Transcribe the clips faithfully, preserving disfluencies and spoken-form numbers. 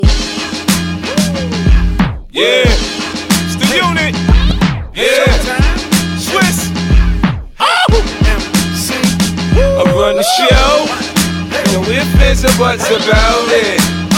Yeah, it's the unit. Yeah, Swiss. I run the show. No ifs and buts about it.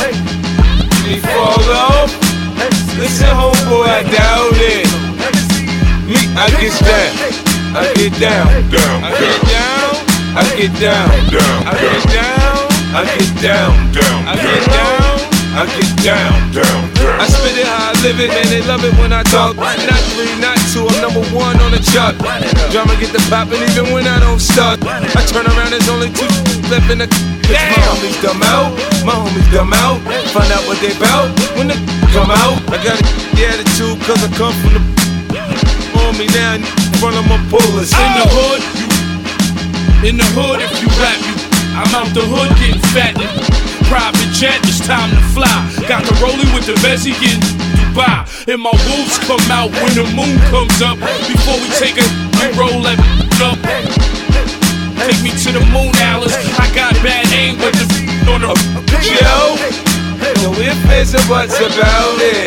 We fall off. Listen, homeboy, I doubt it. Me, I get down. I get down. I get down. I get down. I get down. I get down. I get down. I get down. I spit it how I live it, and they love it when I talk. Not three, not two, I'm number one on the chart. Drama get the poppin' even when I don't start. I turn around, there's only two left in the. My homies dumb out, my homies dumb out. Find out what they bout when they come out. I got the attitude cause I come from the. On me now in front of my pullers. In the hood, you. In the hood, if you rap, you. I'm out the hood getting fat. Private jet, it's time to fly. Got the rollie with the Bezzy in Dubai. And my wolves come out when the moon comes up. Before we take a, we roll that up. Take me to the moon, Alice. I got bad aim, but the on the Yo, no ifs and buts about it.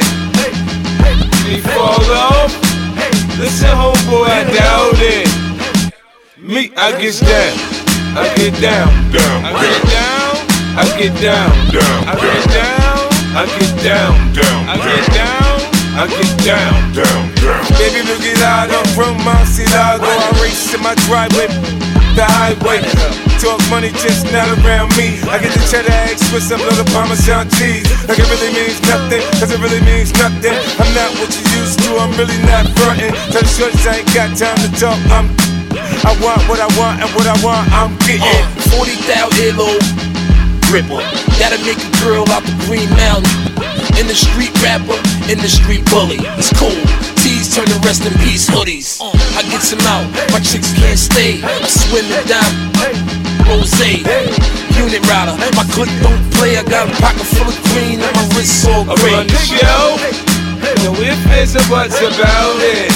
We fall off. Listen, homeboy, I doubt it. Me, I get down. I get down. I get down. I get down. I get down. I get down. I get down. I get down. Baby, look at how I'm from Mount Cilago. I race in my driveway, the highway. Talk money just not around me. I get the cheddar eggs with some little Parmesan cheese. Like it really means nothing, cause it really means nothing. I'm not what you used to, I'm really not frontin'. Tell the shorties I ain't got time to talk, I'm I want what I want and what I want, I'm getting uh, forty thousand low gripper. That'll make a girl out the Green Mountain. In the street rapper, in the street bully. It's cool. T's turn to rest in peace hoodies. Uh, I get some out, my chicks can't stay. I swim it down, rosé, unit rider. My clique don't play. I got a pocket full of green and my wrist all gray. I run the show. No ifs and buts about it.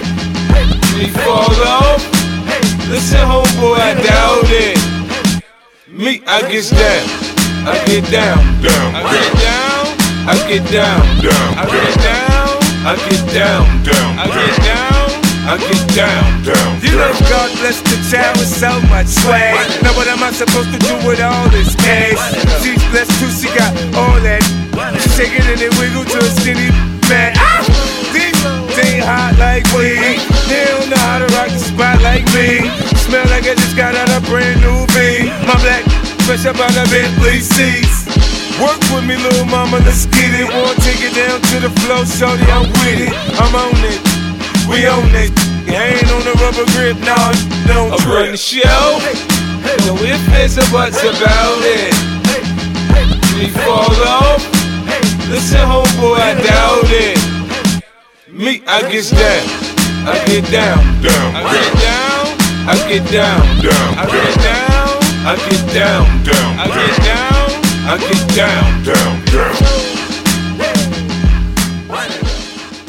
We fall off. Listen, homeboy, I doubt it. Me, I get down. I get down. I get down. I get down. I get down. I get down. I get down. I get down. You know God bless the child with so much swag. Now what am I supposed to do with all this cash? She's blessed too, she got all that. She shake it and it wiggle to a skinny man. Ah! These they hot like weed. They don't know how to rock the spot like me. Smell like I just got out a brand new V. My black fresh up out of Bentley seats. Work with me, little mama, let's get it. Wanna take it down to the floor, shorty, I'm with it. I'm on it, we own it. I ain't on the rubber grip, nah, don't trip. I run the show, no ifs and buts about it. We fall off, listen, homeboy, I doubt it. Me, I get down, I get down, I get down, I get down, I get down, I get down, I get down, I get down, down, down.